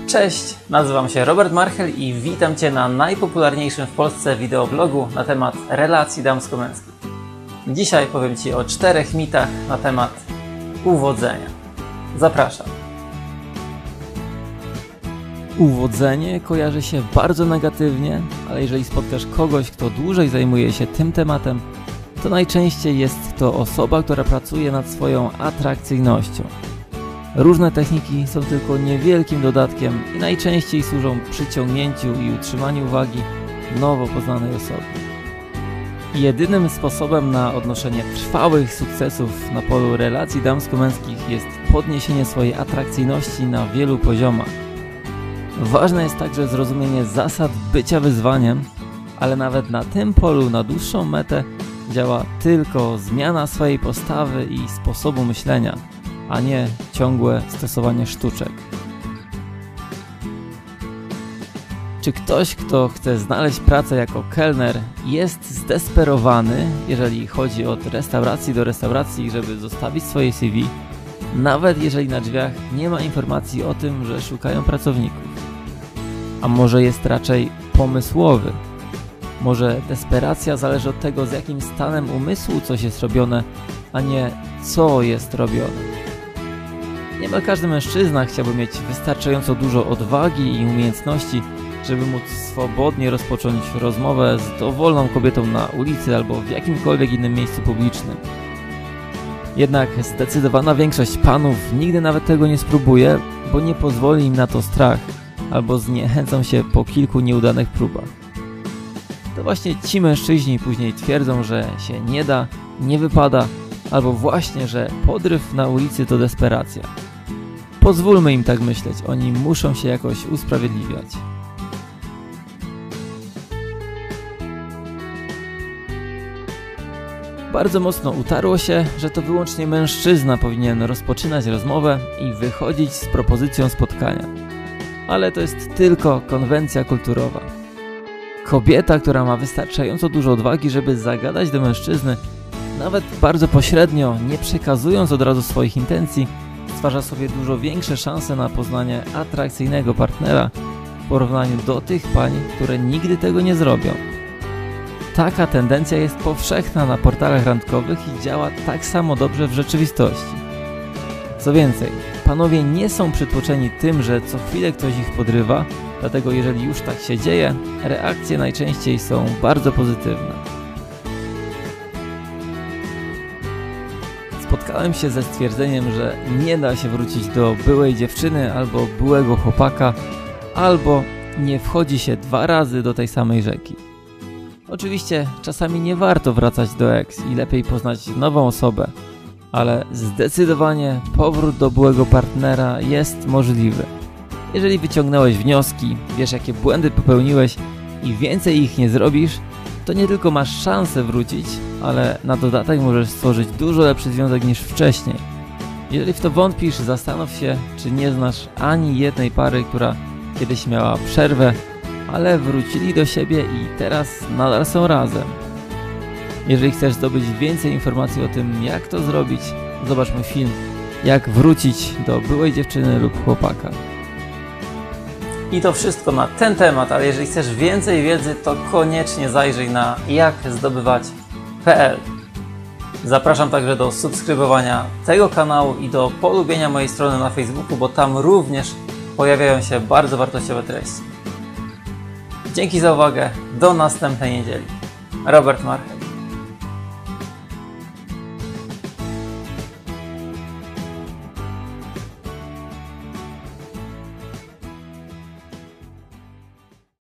Cześć, nazywam się Robert Marchel i witam Cię na najpopularniejszym w Polsce wideoblogu na temat relacji damsko-męskich. Dzisiaj powiem Ci o 4 mitach na temat uwodzenia. Zapraszam. Uwodzenie kojarzy się bardzo negatywnie, ale jeżeli spotkasz kogoś, kto dłużej zajmuje się tym tematem, to najczęściej jest to osoba, która pracuje nad swoją atrakcyjnością. Różne techniki są tylko niewielkim dodatkiem i najczęściej służą przyciągnięciu i utrzymaniu uwagi nowo poznanej osoby. Jedynym sposobem na odnoszenie trwałych sukcesów na polu relacji damsko-męskich jest podniesienie swojej atrakcyjności na wielu poziomach. Ważne jest także zrozumienie zasad bycia wyzwaniem, ale nawet na tym polu na dłuższą metę działa tylko zmiana swojej postawy i sposobu myślenia, a nie ciągłe stosowanie sztuczek. Czy ktoś, kto chce znaleźć pracę jako kelner, jest zdesperowany, jeżeli chodzi od restauracji do restauracji, żeby zostawić swoje CV, nawet jeżeli na drzwiach nie ma informacji o tym, że szukają pracowników? A może jest raczej pomysłowy? Może desperacja zależy od tego, z jakim stanem umysłu coś jest robione, a nie co jest robione? Niemal każdy mężczyzna chciałby mieć wystarczająco dużo odwagi i umiejętności, żeby móc swobodnie rozpocząć rozmowę z dowolną kobietą na ulicy albo w jakimkolwiek innym miejscu publicznym. Jednak zdecydowana większość panów nigdy nawet tego nie spróbuje, bo nie pozwoli im na to strach, albo zniechęcą się po kilku nieudanych próbach. To właśnie ci mężczyźni później twierdzą, że się nie da, nie wypada, albo właśnie, że podryw na ulicy to desperacja. Pozwólmy im tak myśleć, oni muszą się jakoś usprawiedliwiać. Bardzo mocno utarło się, że to wyłącznie mężczyzna powinien rozpoczynać rozmowę i wychodzić z propozycją spotkania. Ale to jest tylko konwencja kulturowa. Kobieta, która ma wystarczająco dużo odwagi, żeby zagadać do mężczyzny, nawet bardzo pośrednio, nie przekazując od razu swoich intencji, stwarza sobie dużo większe szanse na poznanie atrakcyjnego partnera w porównaniu do tych pań, które nigdy tego nie zrobią. Taka tendencja jest powszechna na portalach randkowych i działa tak samo dobrze w rzeczywistości. Co więcej, panowie nie są przytłoczeni tym, że co chwilę ktoś ich podrywa, dlatego jeżeli już tak się dzieje, reakcje najczęściej są bardzo pozytywne. Spotkałem się ze stwierdzeniem, że nie da się wrócić do byłej dziewczyny albo byłego chłopaka, albo nie wchodzi się 2 razy do tej samej rzeki. Oczywiście czasami nie warto wracać do ex i lepiej poznać nową osobę, ale zdecydowanie powrót do byłego partnera jest możliwy. Jeżeli wyciągnąłeś wnioski, wiesz jakie błędy popełniłeś i więcej ich nie zrobisz, to nie tylko masz szansę wrócić, ale na dodatek możesz stworzyć dużo lepszy związek niż wcześniej. Jeżeli w to wątpisz, zastanów się, czy nie znasz ani jednej pary, która kiedyś miała przerwę, ale wrócili do siebie i teraz nadal są razem. Jeżeli chcesz zdobyć więcej informacji o tym, jak to zrobić, zobacz mój film Jak wrócić do byłej dziewczyny lub chłopaka. I to wszystko na ten temat, ale jeżeli chcesz więcej wiedzy, to koniecznie zajrzyj na jakzdobywać.pl. Zapraszam także do subskrybowania tego kanału i do polubienia mojej strony na Facebooku, bo tam również pojawiają się bardzo wartościowe treści. Dzięki za uwagę, do następnej niedzieli. Robert Marchel.